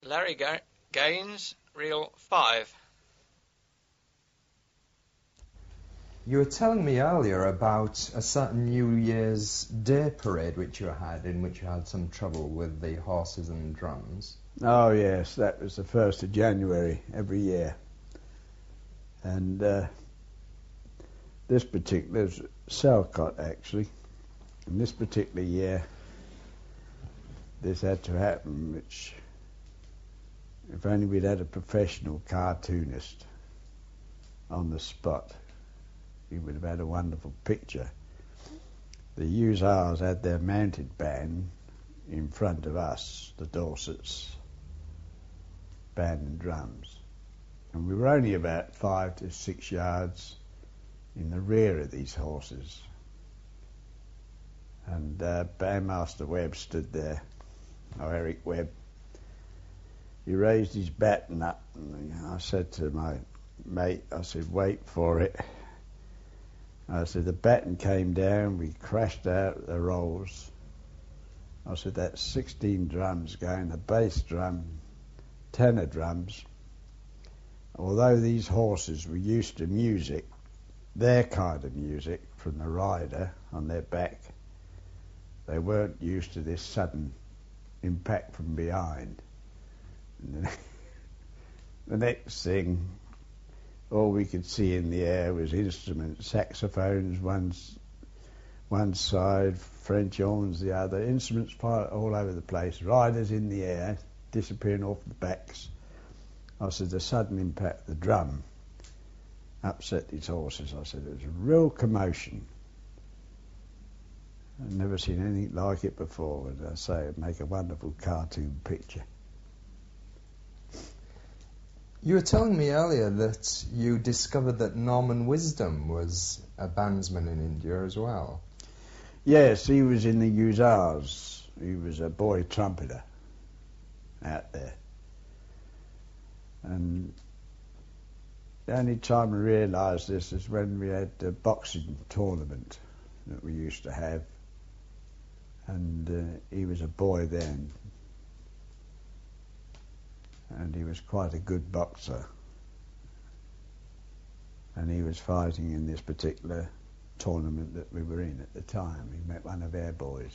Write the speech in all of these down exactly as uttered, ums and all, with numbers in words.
Larry Ga- Gaines, reel five. You were telling me earlier about a certain New Year's Day parade which you had, in which you had some trouble with the horses and drums. Oh yes, that was the first of January every year. And uh, this particular is Salcott actually. And this particular year, this had to happen, which, if only we'd had a professional cartoonist on the spot, we would have had a wonderful picture. The Hussars had their mounted band in front of us, the Dorsets, band and drums. And we were only about five to six yards in the rear of these horses. And uh, Bandmaster Webb stood there, oh, Eric Webb. He raised his baton up, and I said to my mate, I said, wait for it. I said, the baton came down, we crashed out the rolls. I said, that's sixteen drums going, the bass drum, tenor drums. Although these horses were used to music, their kind of music, from the rider on their back, they weren't used to this sudden impact from behind. And the, the next thing, all we could see in the air was instruments, saxophones one, one side, French horns the other, instruments all over the place, riders in the air, disappearing off the backs. I said, the sudden impact of the drum upset these horses. I said, it was a real commotion. I've never seen anything like it before. And I say, it'd make a wonderful cartoon picture. You were telling me earlier that you discovered that Norman Wisdom was a bandsman in India as well. Yes, he was in the Hussars. He was a boy trumpeter out there. And the only time I realised this is when we had the boxing tournament that we used to have. And uh, he was a boy then. And he was quite a good boxer. And he was fighting in this particular tournament that we were in at the time. He met one of our boys.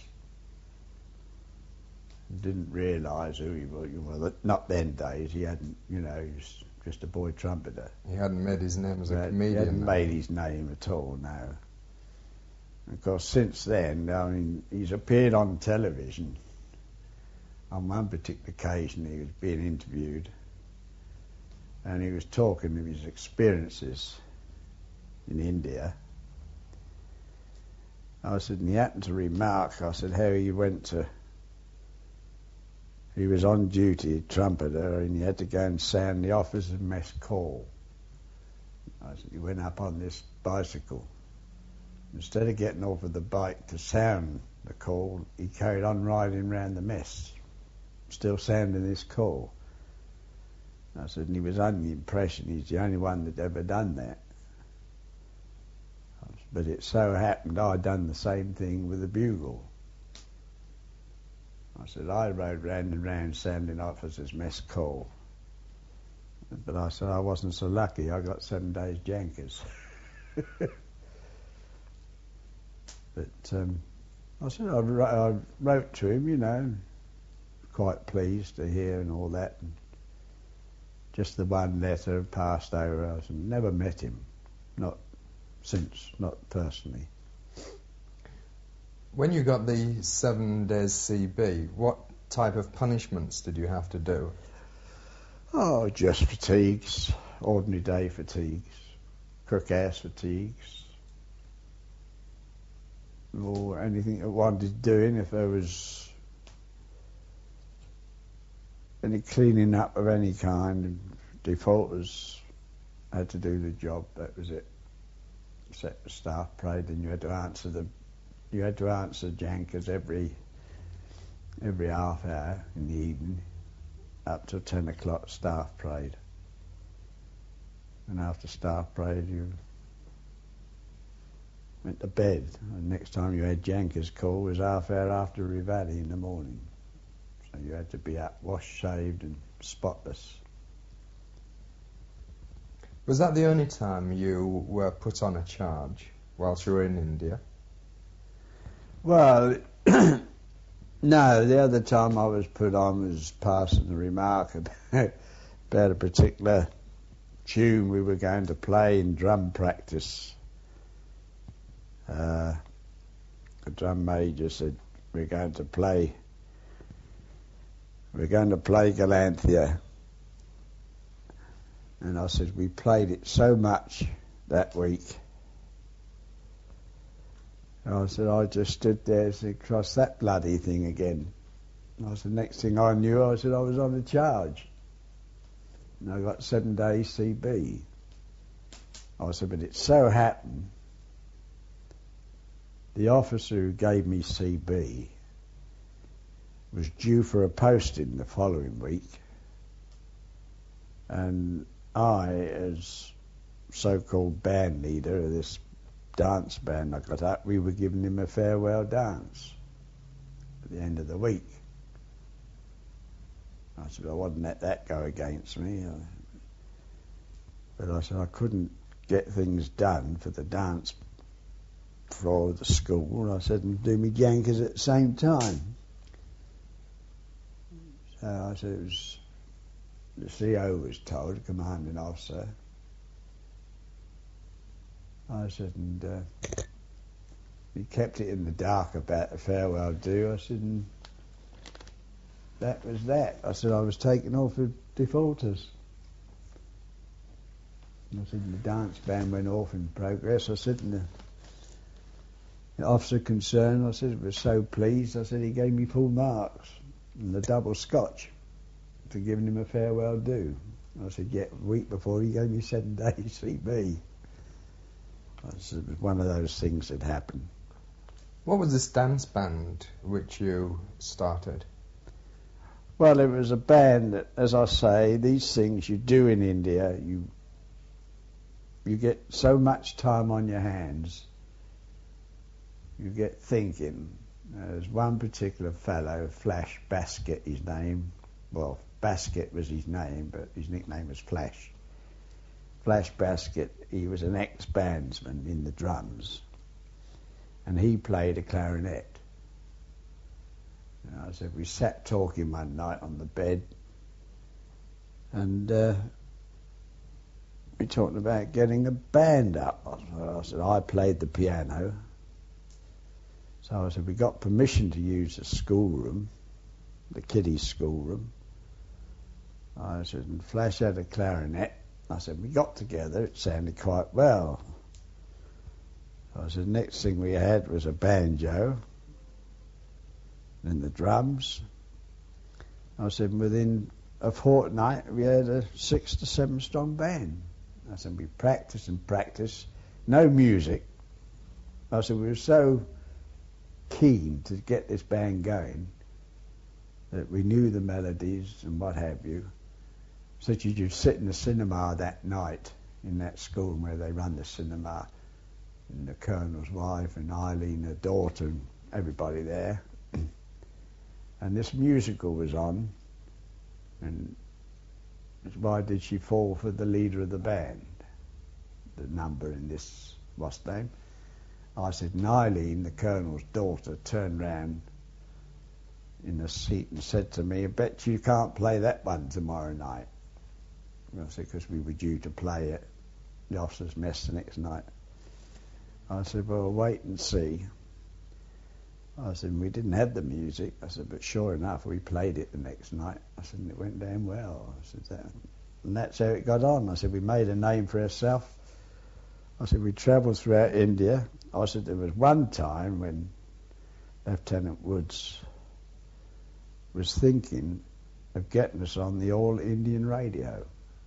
Didn't realise who he was. Well, not then days. He hadn't, you know, he was just a boy trumpeter. He hadn't made his name as a But comedian. He hadn't though. made his name at all, no. Of course, since then, I mean, he's appeared on television. On one particular occasion, he was being interviewed, and he was talking of his experiences in India. I said, and he happened to remark, I said, how he went to, he was on duty, trumpeter, and he had to go and sound the officer's mess call. I said, he went up on this bicycle. Instead of getting off of the bike to sound the call, he carried on riding round the mess, still sounding this call. I said, and he was under the impression he's the only one that ever done that. But it so happened I'd done the same thing with the bugle. I said, I rode round and round sounding officers' mess call. But I said, I wasn't so lucky, I got seven days jankers. But um, I said, I, I wrote to him, you know, quite pleased to hear and all that. And just the one letter passed over. I said, never met him, not since, not personally. When you got the seven days C B, what type of punishments did you have to do? Oh, just fatigues, ordinary day fatigues, cook-house fatigues, or anything that wanted doing. If there was any cleaning up of any kind, defaulters had to do the job. That was it. Set the staff parade, and you had to answer the you had to answer jankers every every half hour in the evening up to ten o'clock staff parade. And after staff parade you went to bed. And next time you had jankers call was half hour after Rivali in the morning. You had to be up, washed, shaved and spotless. Was that the only time you were put on a charge whilst you were in India? Well, no, the other time I was put on was passing the remark about, about a particular tune we were going to play in drum practice. Uh, the drum major said, we're going to play, we're going to play Galanthia. And I said, we played it so much that week. And I said, I just stood there and said, cross that bloody thing again. And I said, next thing I knew, I said I was on a charge. And I got seven days C B. I said, but it so happened, the officer who gave me C B was due for a posting the following week. And I, as so-called band leader of this dance band I got up, we were giving him a farewell dance at the end of the week. I said, I wouldn't let that go against me. But I said, I couldn't get things done for the dance floor of the school. I said, and do me jankers at the same time. So I said, it was, the C O was told, the commanding officer. I said, and uh, he kept it in the dark about the farewell do. I said, and that was that. I said, I was taken off with defaulters. And I said, and the dance band went off in progress. I said, and the, the officer concerned, I said, was so pleased. I said, he gave me full marks and the double scotch for giving him a farewell do. I said, yet a week before he gave me seven days C B. I said, it was one of those things that happened. What was this dance band which you started? Well, it was a band that, as I say, these things you do in India, you you get so much time on your hands, you get thinking. There's one particular fellow, Flash Basket, his name. Well, Basket was his name, but his nickname was Flash. Flash Basket, he was an ex-bandsman in the drums, and he played a clarinet. And I said, we sat talking one night on the bed, and uh, we talked about getting a band up. I said, I played the piano. So I said, we got permission to use the schoolroom, the kiddies' schoolroom. I said, and Flash had a clarinet. I said, we got together, it sounded quite well. I said, next thing we had was a banjo, and the drums. I said, within a fortnight we had a six to seven strong band. I said, we practiced and practiced, no music. I said, we were so keen to get this band going that we knew the melodies and what have you. So you'd sit in the cinema that night, in that school where they run the cinema, and the Colonel's wife and Eileen, her daughter, and everybody there. And this musical was on, and why did she fall for the leader of the band? The number in this, what's the name? I said, and Eileen, the Colonel's daughter, turned round in the seat and said to me, I bet you can't play that one tomorrow night. I said, because we were due to play at the officers' mess the next night. I said, well, wait and see. I said, we didn't have the music. I said, but sure enough, we played it the next night. I said, and it went damn well. I said, that, and that's how it got on. I said, we made a name for ourselves. I said, we travelled throughout India. I said, there was one time when Lieutenant Woods was thinking of getting us on the All Indian radio.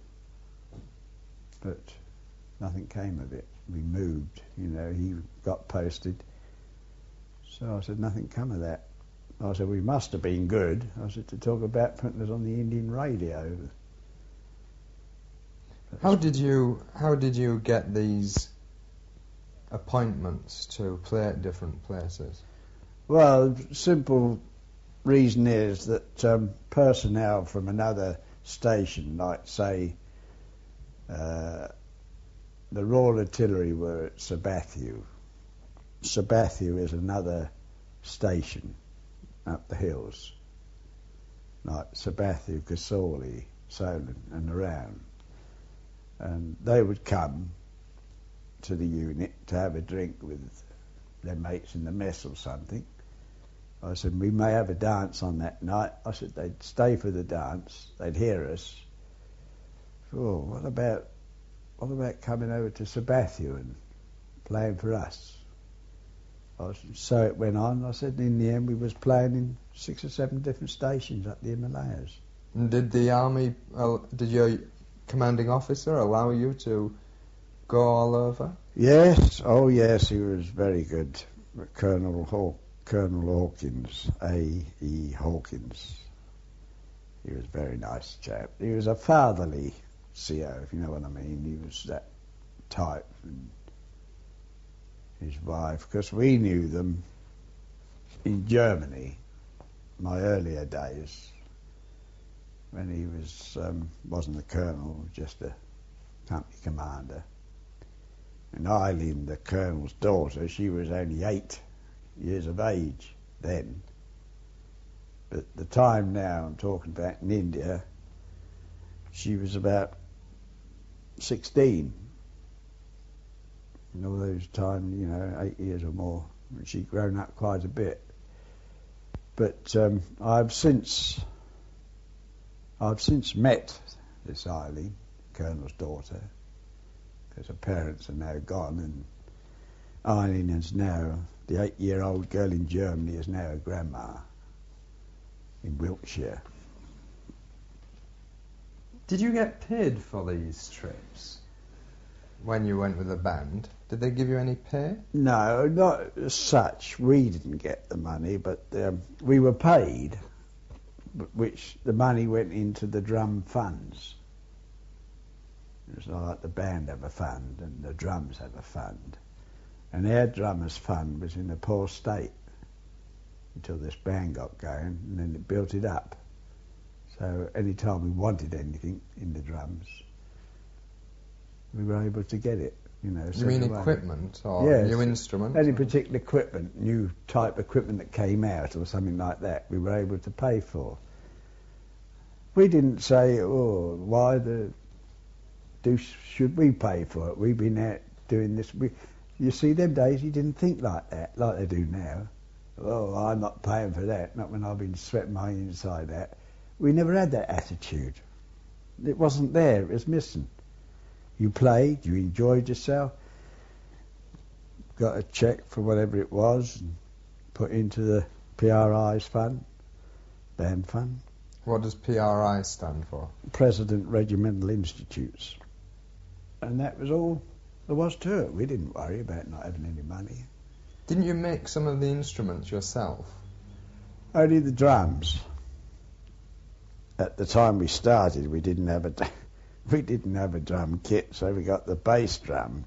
But nothing came of it. We moved, you know, he got posted. So I said, nothing come of that. I said, we must have been good. I said, to talk about putting us on the Indian radio. How did you how did you get these appointments to play at different places? Well, simple reason is that um, personnel from another station, like say uh, the Royal Artillery were at Sabathiou. Sabathiou is another station up the hills, like Sabathiou, Casawley, Solent and around. And they would come to the unit to have a drink with their mates in the mess or something. I said, we may have a dance on that night. I said, they'd stay for the dance, they'd hear us. Oh, what about what about coming over to Sabathiou and playing for us? I said, so it went on. I said, in the end, we was playing in six or seven different stations up the Himalayas. And did the army, uh, did your commanding officer allow you to go all over? Yes, oh yes, he was very good. Colonel Haw- Colonel Hawkins, A E Hawkins. He was a very nice chap. He was a fatherly C O, if you know what I mean. He was that type. And his wife, because we knew them in Germany, my earlier days, when he was um, wasn't a colonel, just a company commander. And Eileen, the colonel's daughter, she was only eight years of age then. But the time now I'm talking about in India, she was about sixteen. In all those time, you know, eight years or more. She'd grown up quite a bit. But um, I've since I've since met this Eileen, Colonel's daughter, because her parents are now gone, and Eileen is now, the eight-year-old girl in Germany is now a grandma in Wiltshire. Did you get paid for these trips when you went with the band? Did they give you any pay? No, not as such. We didn't get the money, but um, we were paid, which the money went into the drum funds. It was like the band have a fund and the drums have a fund. And our drummers' fund was in a poor state until this band got going, and then it built it up. So any time we wanted anything in the drums, we were able to get it. You know, you mean away. Equipment or yes, new instruments? Any particular equipment, new type equipment that came out or something like that, we were able to pay for. We didn't say, oh, why the do should we pay for it? We've been out doing this. We, you see, them days you didn't think like that, like they do now. Oh, I'm not paying for that, not when I've been sweating my inside out. We never had that attitude. It wasn't there, it was missing. You played, you enjoyed yourself, got a cheque for whatever it was, and put into the P R I's fund, band fund. What does P R I stand for? President Regimental Institutes. And that was all there was to it. We didn't worry about not having any money. Didn't you make some of the instruments yourself? Only the drums. At the time we started, we didn't have a we didn't have a drum kit, so we got the bass drum,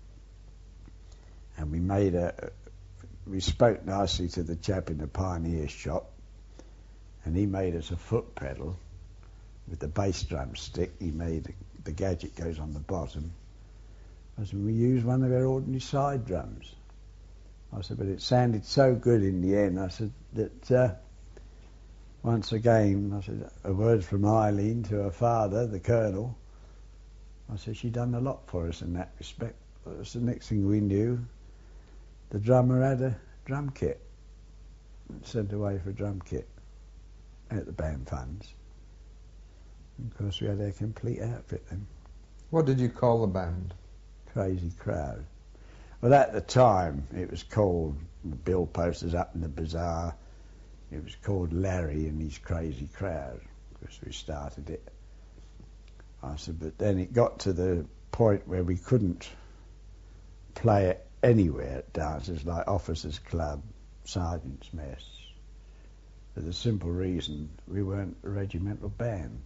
and we made a. We spoke nicely to the chap in the Pioneer shop, and he made us a foot pedal with the bass drum stick. He made the gadget goes on the bottom. I said, we used one of our ordinary side drums. I said, but it sounded so good in the end. I said that uh, once again, I said, a word from Eileen to her father, the Colonel. I said, she done a lot for us in that respect. It was the next thing we knew, the drummer had a drum kit, sent away for a drum kit at the band funds. And of course, we had a complete outfit then. What did you call the band? Crazy Crowd. Well, at the time, it was called, the bill posters up in the bazaar, it was called Larry and his Crazy Crowd, because we started it. I said, but then it got to the point where we couldn't play it anywhere at dances like Officers' Club, Sergeant's Mess, for the simple reason we weren't a regimental band.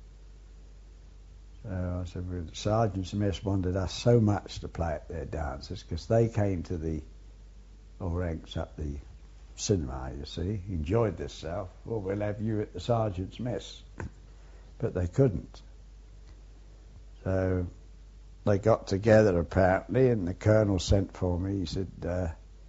So I said, well, Sergeant's Mess wanted us so much to play at their dances because they came to the all ranks up the cinema, you see, enjoyed themselves. Well, we'll have you at the sergeant's mess. But they couldn't. So they got together apparently, and the colonel sent for me. He said, uh,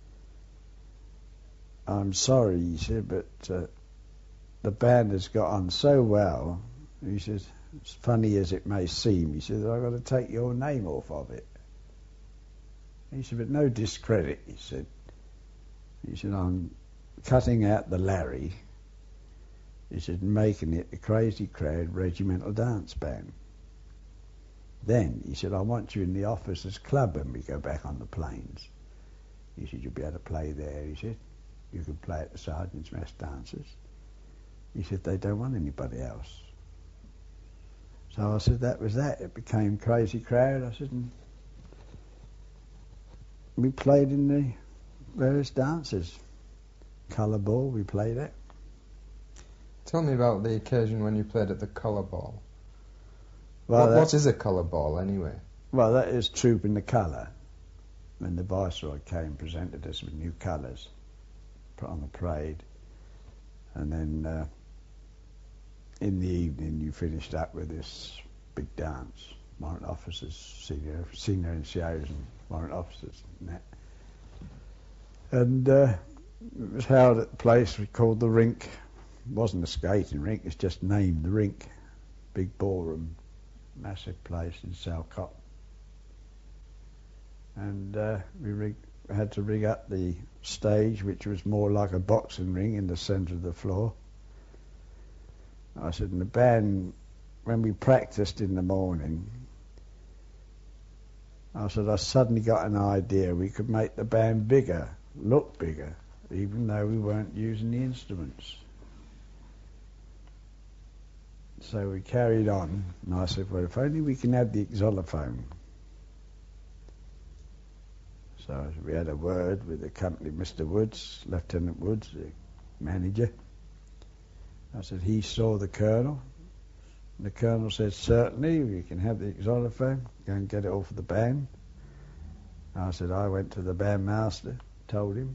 I'm sorry, he said, but uh, the band has got on so well. He said, as funny as it may seem, he said, I've got to take your name off of it. He said, but no discredit, he said. He said, I'm cutting out the Larry. He said, making it the Crazy Crowd Regimental Dance Band. Then, he said, I want you in the officers' club when we go back on the plains. He said, you'll be able to play there, he said. You can play at the sergeant's mess dances. He said, they don't want anybody else. So I said, that was that. It became Crazy Crowd. I said, and we played in the various dances. Colour Ball, we played it. Tell me about the occasion when you played at the Colour Ball. Well, what, that, what is a Colour Ball, anyway? Well, that is Trooping the Colour. When the Viceroy came and presented us with new colours put on the parade. And then uh, in the evening you finished up with this big dance. Warrant officers, senior, senior N C Os and warrant officers and that. And uh, it was held at a place we called the Rink. It wasn't a skating rink, it's just named the Rink. Big ballroom, massive place in Salcott. And uh, we rig- had to rig up the stage, which was more like a boxing ring in the centre of the floor. I said, and the band, when we practised in the morning, I said, I suddenly got an idea we could make the band bigger, look bigger, even though we weren't using the instruments. So we carried on, and I said, well, if only we can have the xylophone. So we had a word with the company, Mister Woods, Lieutenant Woods, the manager. I said, he saw the colonel. And the colonel said, certainly, we can have the xylophone, go and get it all for the band. I said, I went to the bandmaster, told him.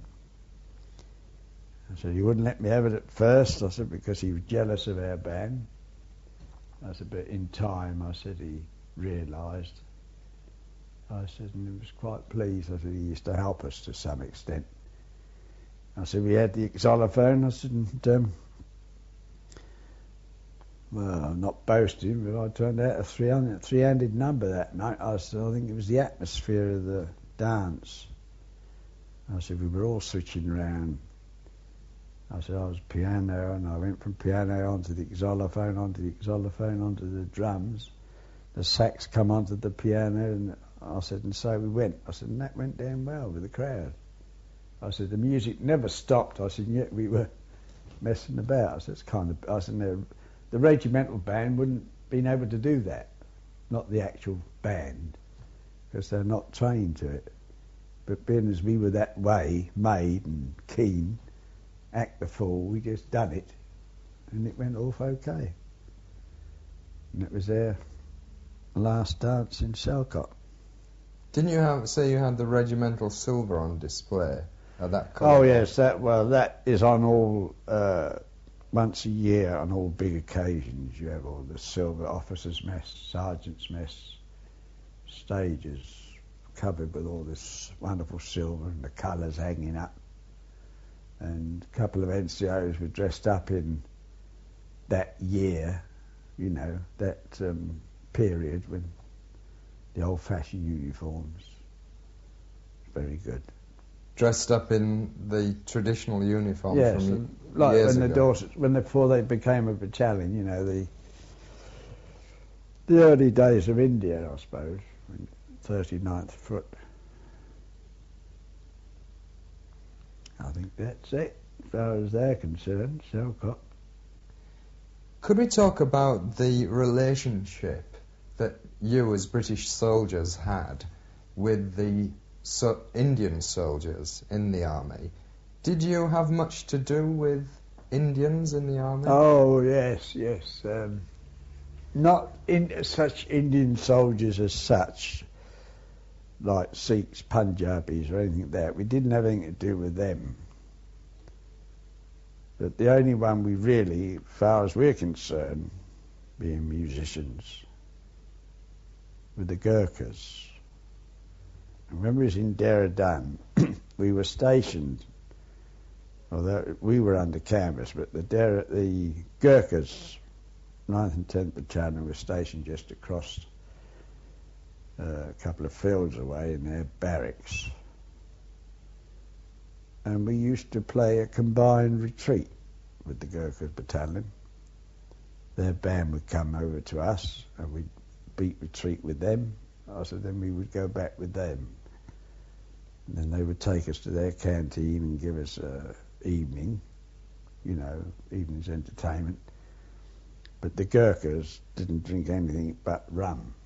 I said, he wouldn't let me have it at first. I said, because he was jealous of our band. I said, but in time, I said, he realised. I said, and he was quite pleased. I said, he used to help us to some extent. I said, we had the xylophone. I said, and, um, well, I'm not boasting, but I turned out a three-handed, three-handed number that night. I said, I think it was the atmosphere of the dance. I said, we were all switching round. I said, I was piano, and I went from piano onto the xylophone, onto the xylophone, onto the drums. The sax come onto the piano, and I said, and so we went. I said, and that went down well with the crowd. I said, the music never stopped. I said, and yet we were messing about. I said, it's kind of, I said, no, the regimental band wouldn't have been able to do that. Not the actual band, because they're not trained to it. But being as we were that way, made and keen, act the fool, we just done it, and it went off okay. And it was their last dance in Salcott. Didn't you have say you had the regimental silver on display at that? Oh yes, that well that is on all uh, once a year on all big occasions. You have all the silver officers' mess, sergeants' mess stages covered with all this wonderful silver and the colours hanging up. And a couple of N C Os were dressed up in that year, you know, that um, period when the old-fashioned uniforms. Very good. Dressed up in the traditional uniform yes, from like years when ago. the Dorset, when before they became a battalion, you know, the the early days of India, I suppose, thirty-ninth Foot. I think that's it, as far as they're concerned, Salcott. Could we talk about the relationship that you as British soldiers had with the so Indian soldiers in the army? Did you have much to do with Indians in the army? Oh, yes, yes. Um, not in such Indian soldiers as such, like Sikhs, Punjabis or anything like that. We didn't have anything to do with them. But the only one we really, as far as we're concerned, being musicians, were the Gurkhas. And when we was in Dehradun, we were stationed, although we were under canvas, but the, Der- the Gurkhas, ninth and tenth Battalion, were stationed just across uh, a couple of fields away in their barracks. And we used to play a combined retreat with the Gurkhas battalion. Their band would come over to us and we'd beat retreat with them. So then we would go back with them. And then they would take us to their canteen and give us uh, evening, you know, evening's entertainment. But the Gurkhas didn't drink anything but rum.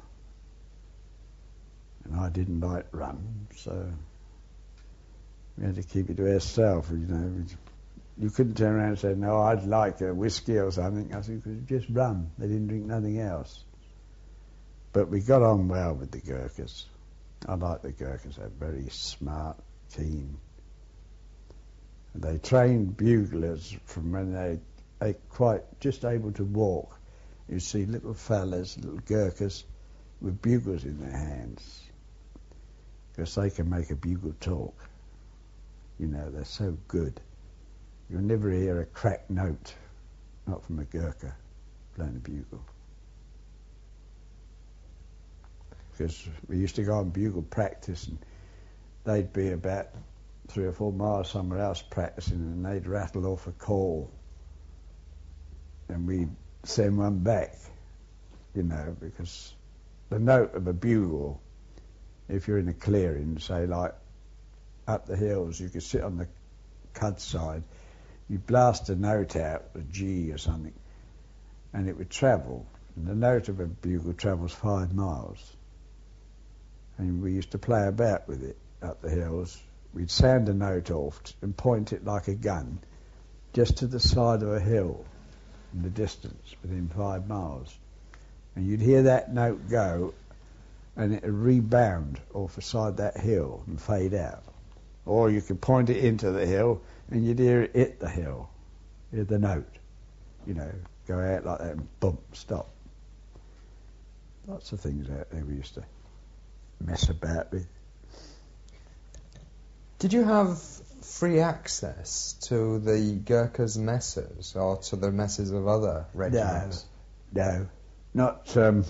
And I didn't like rum, so we had to keep it to ourselves, you know. You couldn't turn around and say, no, I'd like a whiskey or something. I said, because just rum. They didn't drink nothing else. But we got on well with the Gurkhas. I like the Gurkhas. They're very smart, keen. And they trained buglers from when they they quite just able to walk. You see little fellas, little Gurkhas, with bugles in their hands. Because they can make a bugle talk. You know, they're so good. You'll never hear a cracked note, not from a Gurkha playing a bugle. Because we used to go on bugle practice and they'd be about three or four miles somewhere else practicing and they'd rattle off a call and we'd send one back, you know, because the note of a bugle, if you're in a clearing, say like up the hills, you could sit on the cud side, you blast a note out, a G or something, and it would travel. And the note of a bugle travels five miles. And we used to play about with it up the hills. We'd sound a note off and point it like a gun just to the side of a hill in the distance, within five miles. And you'd hear that note go and it would rebound off the side of that hill and fade out. Or you could point it into the hill and you'd hear it hit the hill, hear the note, you know, go out like that and bump, stop. Lots of things out there we used to mess about with. Did you have free access to the Gurkhas' messes or to the messes of other regiments? No, no, not. Um,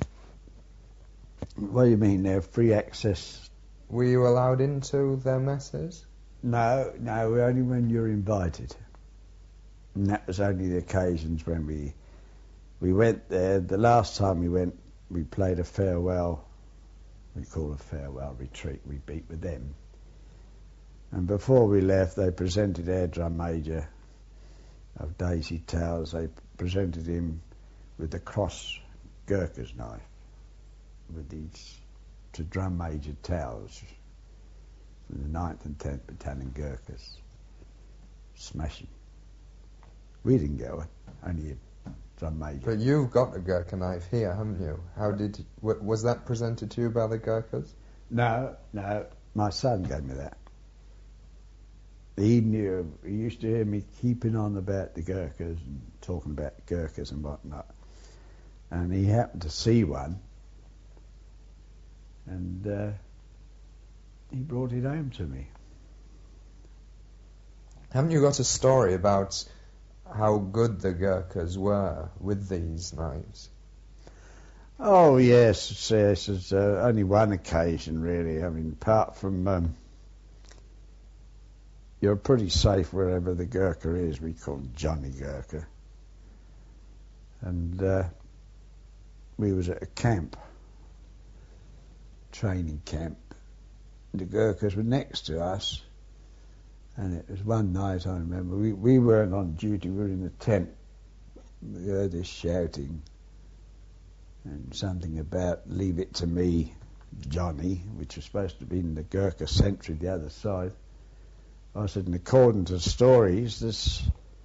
what do you mean? There, free access? Were you allowed into their messes? No, no, only when you're invited. And that was only the occasions when we we went there. The last time we went, we played a farewell. We call a farewell retreat. We beat with them. And before we left, they presented our drum major of Daisy Towers. They presented him with the cross Gurkha's knife with these to drum major Towers from the ninth and tenth Battalion Gurkhas. Smashing. We didn't get one, only a drum major. But you've got a Gurkha knife here, haven't you? How did w- was that presented to you by the Gurkhas? No, no. My son gave me that. He knew. He used to hear me keeping on about the Gurkhas and talking about Gurkhas and whatnot. And he happened to see one, and uh, he brought it home to me. Haven't you got a story about how good the Gurkhas were with these knives? Oh yes, yes. There's uh, only one occasion really. I mean, apart from um, you're pretty safe wherever the Gurkha is. We call him Johnny Gurkha, and uh, we was at a camp, training camp. The Gurkhas were next to us. And it was one night, I remember, we, we weren't on duty, we were in the tent. We heard this shouting and something about, leave it to me, Johnny, which was supposed to be in the Gurkha sentry the other side. I said, and according to stories, this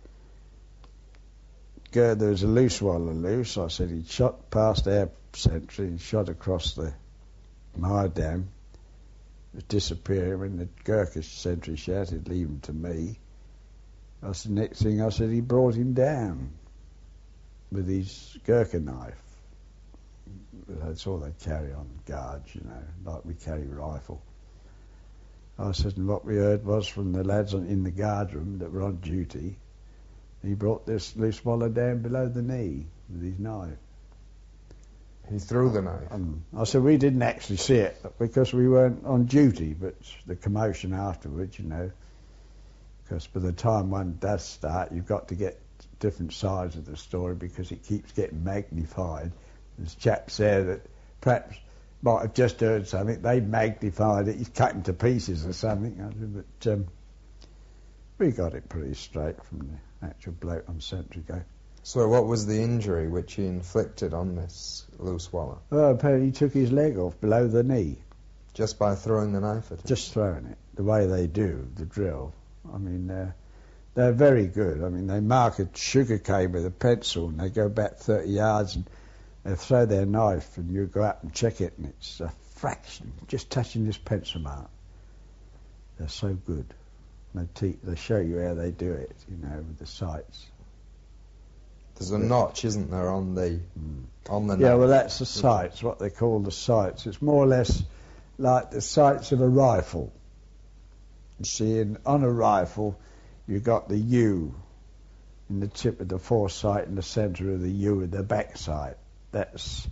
Gur- there was a loose wallah loose. I said he'd shot past our sentry and shot across the Maidan. Was disappearing when the Gurkha sentry shouted, leave him to me. That's the next thing I said, he brought him down with his Gurkha knife. That's all they carry on guards, you know, like we carry rifle. I said, and what we heard was from the lads on, in the guard room that were on duty, he brought this loose wallah down below the knee with his knife. He threw the knife. Um, I said, we didn't actually see it because we weren't on duty, but the commotion afterwards, you know, because by the time one does start, you've got to get different sides of the story because it keeps getting magnified. There's chaps there that perhaps might have just heard something, they magnified it, he's cut into pieces or something. I said, but um, we got it pretty straight from the actual bloke on Sentry Go. So what was the injury which he inflicted on this loose wallah? Well, apparently he took his leg off below the knee. Just by throwing the knife at him? Just throwing it, the way they do, the drill. I mean, uh, they're very good. I mean, they mark a sugar cane with a pencil and they go back thirty yards and they throw their knife and you go out and check it and it's a fraction, just touching this pencil mark. They're so good. They, te- they show you how they do it, you know, with the sights. There's a notch, isn't there, on the Mm. on the Yeah, knife? well, that's the sights, what they call the sights. It's more or less like the sights of a rifle. You see, in, on a rifle, you've got the U in the tip of the foresight in the centre of the U in the back sight. That's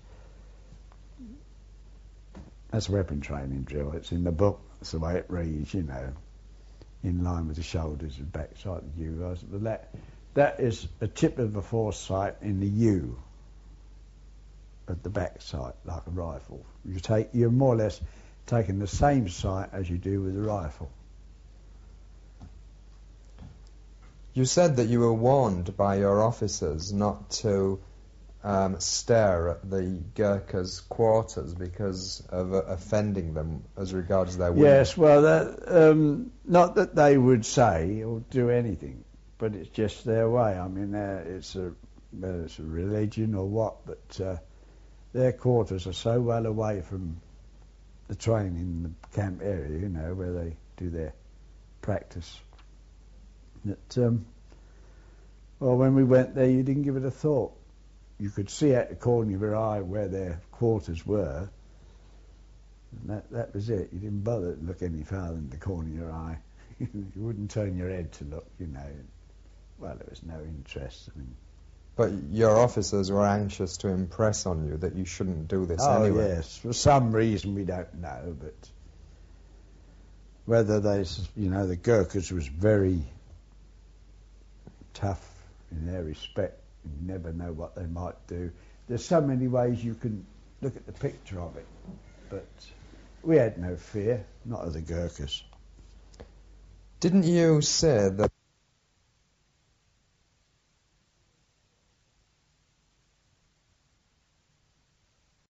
that's weapon training drill. It's in the book. That's the way it reads, you know, in line with the shoulders and back sight of the U. But that that is a tip of the foresight in the U at the back sight, like a rifle. You take you're more or less taking the same sight as you do with a rifle. You said that you were warned by your officers not to um, stare at the Gurkhas' quarters because of uh, offending them as regards their women. Yes, well, that, um, not that they would say or do anything, but it's just their way. I mean, uh, it's a whether it's a religion or what, but uh, their quarters are so well away from the training in the camp area, you know, where they do their practice. That, um, well, when we went there, you didn't give it a thought. You could see out the corner of your eye where their quarters were, and that, that was it. You didn't bother to look any farther than the corner of your eye. You wouldn't turn your head to look, you know. Well, there was no interest. I mean, But your officers were anxious to impress on you that you shouldn't do this oh, anyway. yes, for some reason we don't know, but whether they, you know, the Gurkhas was very tough in their respect. You never know what they might do. There's so many ways you can look at the picture of it, but we had no fear, not of the Gurkhas. Didn't you say that